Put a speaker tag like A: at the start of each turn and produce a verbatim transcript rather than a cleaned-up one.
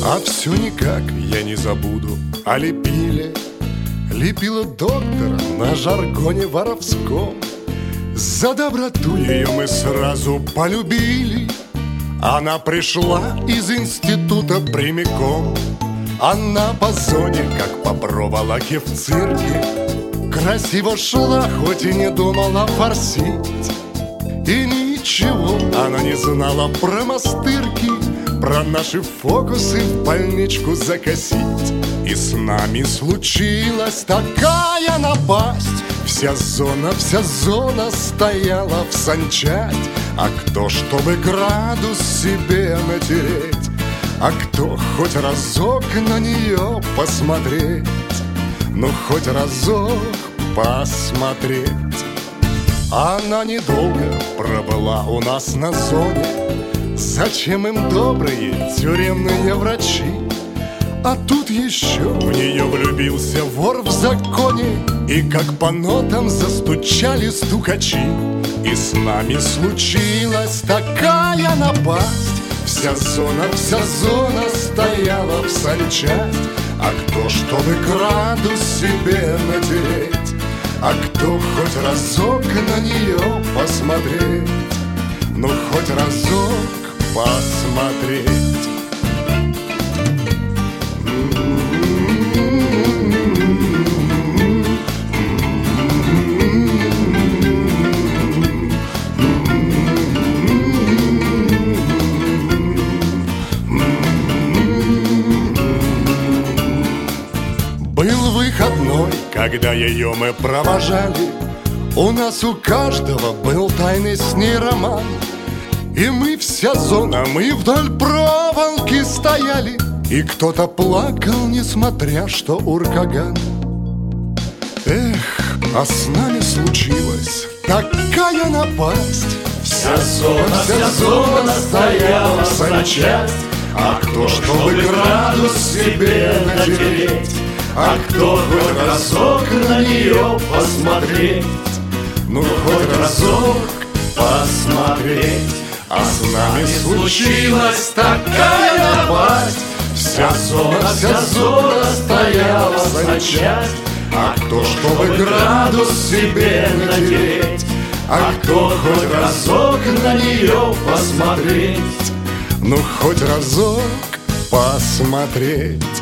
A: А все никак я не забуду о Лепиле. Лепила доктора на жаргоне воровском. За доброту ее мы сразу полюбили. Она пришла из института прямиком. Она по зоне, как по проволоке в цирке, красиво шла, хоть и не думала форсить. И ничего она не знала про мастырки, про наши фокусы в больничку закосить. И с нами случилась такая напасть. Вся зона, вся зона стояла в санчасть. А кто, чтобы градус себе натереть, а кто хоть разок на нее посмотреть, ну хоть разок посмотреть. Она недолго пробыла у нас на зоне. Зачем им добрые тюремные врачи? А тут еще в нее влюбился вор в законе. И как по нотам застучали стукачи. И с нами случилась такая напасть. Вся зона, вся зона стояла в санчасть. А кто, чтобы градус себе натереть, а кто хоть разок на нее посмотреть, ну хоть разок посмотреть. Был выходной, когда ее мы провожали. У нас у каждого был тайный с ней роман. И мы вся зона, мы вдоль проволоки стояли. И кто-то плакал, несмотря что уркаган. Эх, а с нами случилась такая напасть.
B: Вся зона, вся зона стояла в санчасть. А кто, чтобы градус себе натереть, а кто хоть разок на нее посмотреть,
A: ну хоть разок посмотреть.
B: А с нами случилась такая напасть. Вся зона, вся зона стояла в санчасть. А кто, чтобы градус себе натереть, а кто хоть разок на нее посмотреть,
A: ну хоть разок посмотреть.